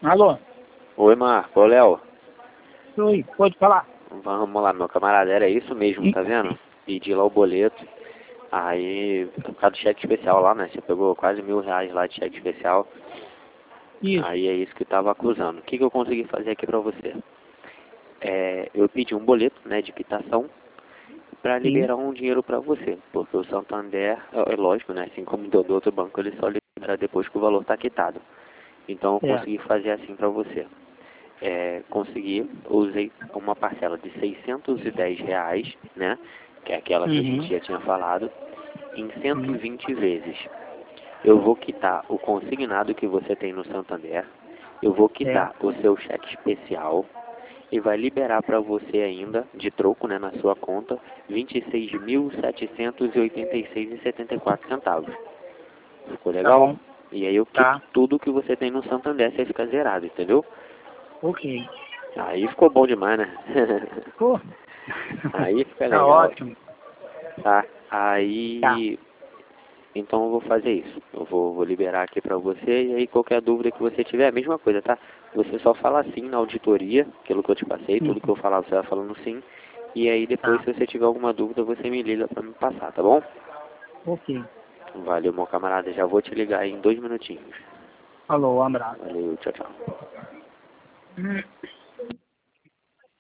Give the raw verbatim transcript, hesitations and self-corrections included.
Alô? Oi, Marco. Ô, Léo. Oi, pode falar. Vamos lá, meu camarada. Era isso mesmo, tá vendo? Pedi lá o boleto. Aí, por causa do cheque especial lá, né? Você pegou quase mil reais lá de cheque especial. Isso. Aí é isso que tava acusando. O que, que eu consegui fazer aqui pra você? É, eu pedi um boleto, né, de quitação pra Sim. liberar um dinheiro pra você. Porque o Santander, é, é lógico, né? Assim como do outro banco, ele só libera depois que o valor tá quitado. Então eu É. consegui fazer assim pra você. É, consegui, usei uma parcela de seiscentos e dez reais, né, que é aquela que a gente Uhum. já tinha falado, em cento e Sim. vinte vezes. Eu vou quitar o consignado que você tem no Santander, eu vou quitar Certo. o seu cheque especial e vai liberar para você ainda, de troco, né, na sua conta, vinte e seis mil setecentos e oitenta e seis reais e setenta e quatro centavos. Ficou Tá legal? bom. E aí eu quito Tá. tudo que você tem no Santander, você fica zerado, entendeu? Ok. Aí ficou bom demais, né? Pô. Aí fica Tá legal, ótimo. tá? Tá. Aí, então eu vou fazer isso. Eu vou, vou liberar aqui pra você e aí qualquer dúvida que você tiver, a mesma coisa, tá? Você só fala sim na auditoria, aquilo que eu te passei, tudo que Uhum. eu falar você vai falando sim. E aí depois, Tá. se você tiver alguma dúvida, você me liga pra me passar, tá bom? Ok. Valeu, meu camarada. Já vou te ligar aí em dois minutinhos. Falou, um abraço. Valeu, tchau, tchau. Hum.